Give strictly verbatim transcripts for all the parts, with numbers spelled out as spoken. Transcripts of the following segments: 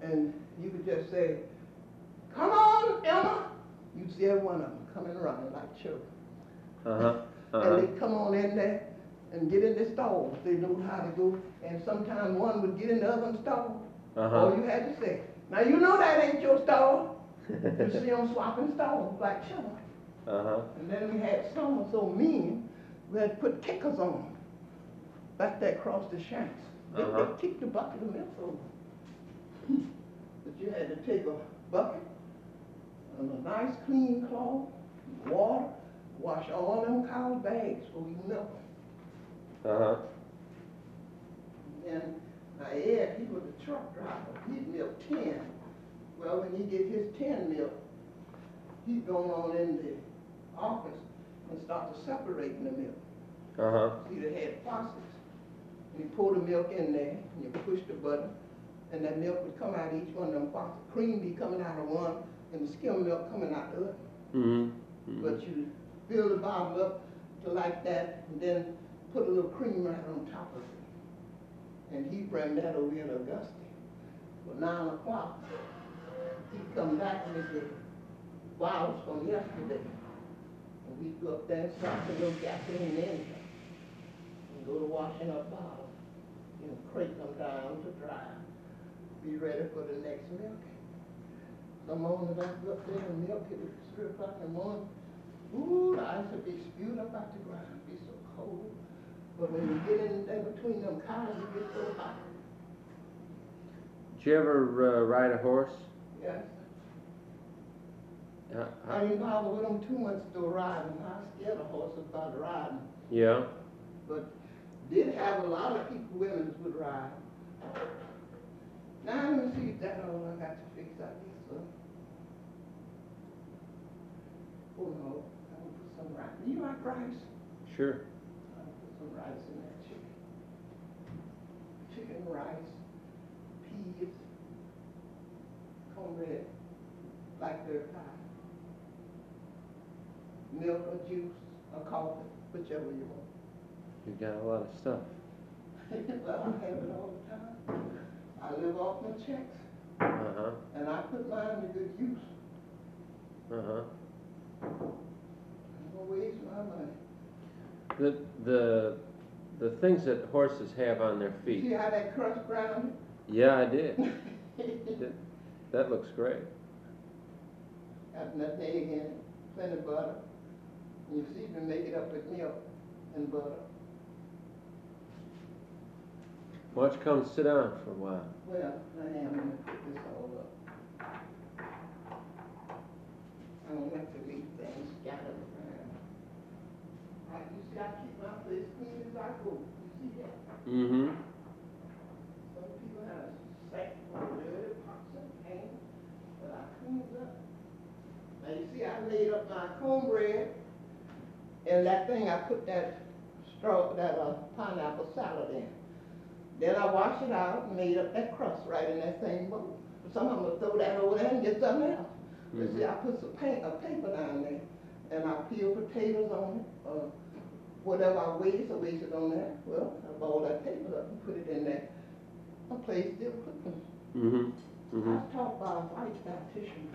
and you could just say, "Come on, Emma." You'd see every one of them coming running like children. Uh-huh. Uh-huh. And they'd come on in there and get in the stall. They knew how to go. And sometimes one would get in the other stall. Uh-huh. All you had to say, "Now you know that ain't your stall." You see them swapping stalls like children. Uh-huh. And then we had some were so mean, we had to put kickers on them. Back there across the shanks. They Uh-huh. would kick the bucket of milk over. But you had to take a bucket and a nice clean cloth, water, wash all them cow bags before you milk them. Uh-huh. And now Ed, he was a truck driver. He'd milk ten. Well, when he get his ten milk, he'd go on in the office and start to separating the milk. Uh-huh. See, they had faucets. And you pour the milk in there, and you push the button, and that milk would come out of each one of them faucets. Cream be coming out of one, and the skim milk coming out the other. Mm-hmm. Mm-hmm. But you fill the bottle up to like that, and then put a little cream right on top of it. And he'd bring that over here to Augusta. For nine o'clock, he'd come back with the bottles from yesterday. And we'd go up there and start the little gasoline engine. And go to washing up bottles. You know, crate them down to dry. Be ready for the next milk. Some mornings I'd go up there and milk it at three o'clock in the morning. Ooh, the ice would be spewed up out the ground. It'd be so cold. But when you get in there between them cows, it gets so hot. Did you ever uh, ride a horse? Yes. Uh, I didn't bother with them too much to riding. I was scared of horses about riding. yeah. But did have a lot of people, women would ride. Now let me see if that's all I got to fix out this stuff. Oh no, I will put some rice. Do you like rice? Sure. I'll put some rice in that chicken. Chicken, rice, peas, cornbread, blackberry pie, milk or juice or coffee, whichever you want. You got a lot of stuff. Well, I have it all the time. I live off my checks, Uh-huh. and I put mine to good use. Uh-huh. I don't waste my money. The the the things that horses have on their See feet. how that crust grounded? Yeah, I did. that, that looks great. Got nutmeg in it, plenty of butter. You see, you can make it up with milk and butter. Why don't you come sit down for a while? Well, I am going to put this all up. I don't like to leave things scattered around. I just got to keep my place clean as I go. You see that? Mm-hmm. Some people have a sack full of dirty pots and pans, but I cleaned up. Now you see, I laid up my cornbread, and that thing I put that straw, that uh, pineapple salad in. Then I washed it out and made up that crust right in that same bowl. Some of them will throw that over there and get something else. Mm-hmm. But see, I put some paint, a paper down there, and I peel potatoes on it, or whatever I waste, I waste it on there. Well, I ball that paper up and put it in there. A place still cooking. Mm-hmm. Mm-hmm. I was taught by a white dietitian.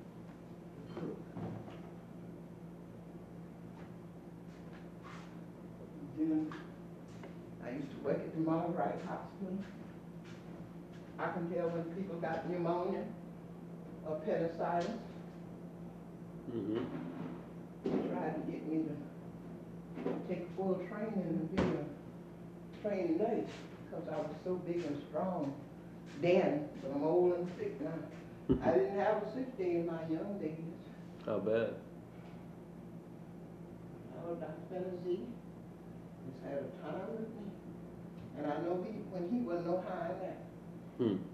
Then I used to work at the Mount Wright Hospital. I can tell when people got pneumonia or appendicitis. Mm-hmm. They tried to get me to take full training and be a trained nurse because I was so big and strong then, but I'm old and sick now. I didn't have a sick day in my young days. How bad? Oh, Doctor Benazzi has had a time with me. And I know he, when he wasn't no high in that. Hmm.